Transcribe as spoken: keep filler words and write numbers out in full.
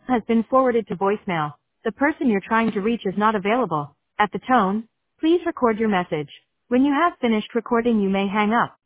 has been forwarded to voicemail. The person you're trying to reach is not available. At the tone, please record your message. When you have finished recording, you may hang up.